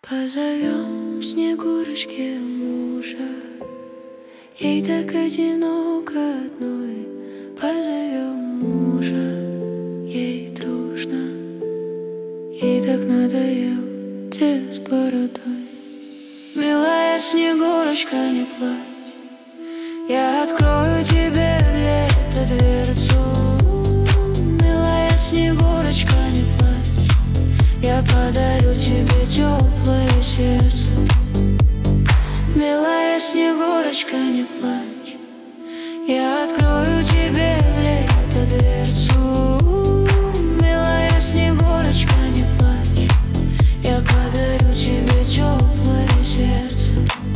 Позовем Снегурочке мужа, ей так одиноко одной. Позовем мужа, ей дружно, ей так надоел дед с бородой. Милая Снегурочка, не плачь, я открою тебе в лето дверцу. Милая Снегурочка, не плачь, я подарю тебе теплое сердце. Милая Снегурочка, не плачь, я открою тебе в лето дверцу. Милая Снегурочка, не плачь, я подарю тебе теплое сердце.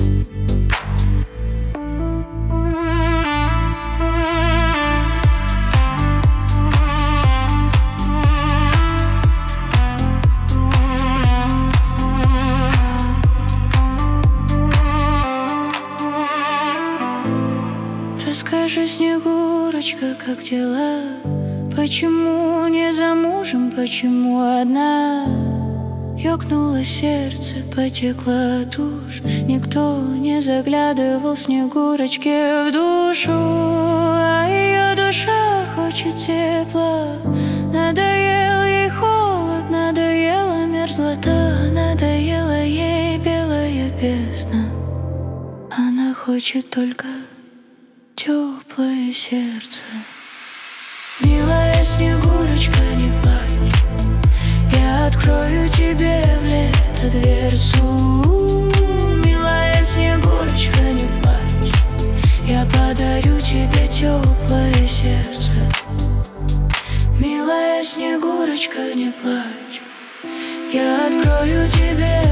Расскажи, Снегурочка, как дела? Почему не замужем, почему одна? Ёкнуло сердце, потекла тушь. Никто не заглядывал Снегурочке в душу, а ее душа хочет тепла. Надоел ей холод, надоела мерзлота, надоела ей белая бездна. Она хочет только теплое сердце. Милая Снегурочка, не плачь, я открою тебе в лето дверцу. Милая Снегурочка, не плачь, я подарю тебе теплое сердце. Милая Снегурочка, не плачь, я открою тебе